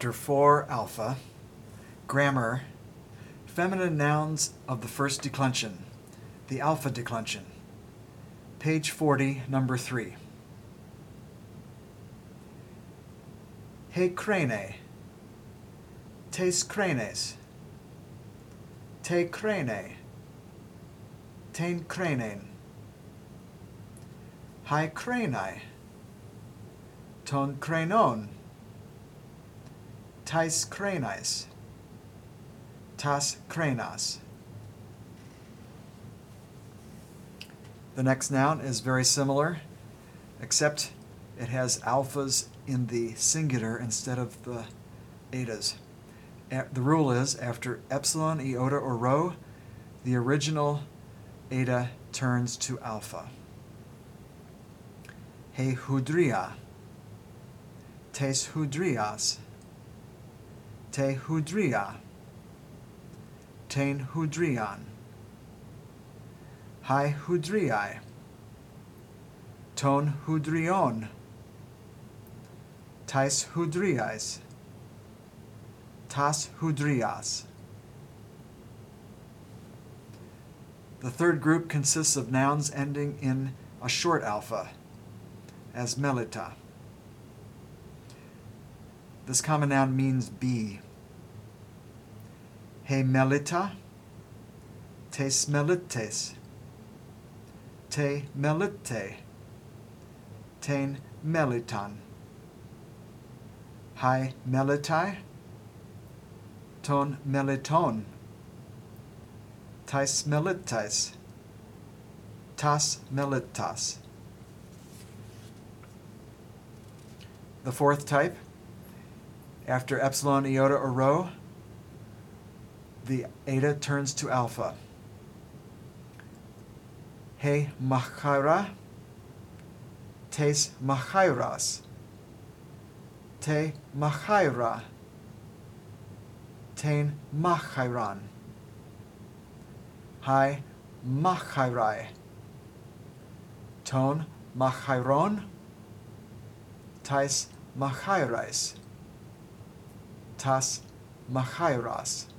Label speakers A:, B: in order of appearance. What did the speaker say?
A: Chapter 4 Alpha Grammar Feminine nouns of the first declension, the alpha declension. Page 40, number 3. He crane, tes cranes, te crane, ten cranen. Hi crani, ton cranon, tais cranis, tas cranas. The next noun is very similar, except it has alphas in the singular instead of the etas. The rule is, after epsilon, iota, or rho, the original eta turns to alpha. He hudria, tes hudrias, te hudria, ten hudrian, hi hudriai, ton hudrion, tais hudriais, tas hudrias. The third group consists of nouns ending in a short alpha, as melita. This common noun means bee. He melita, tes melites, te melite, ten melitan. Hi melitai, ton meliton, tais melitais, tas melitas. The fourth type, after epsilon, iota, or rho, the eta turns to alpha. He machaira, tes machairas, te machaira, ten machairan. Hi machairai, ton machairon, tais machairais, tas machairas.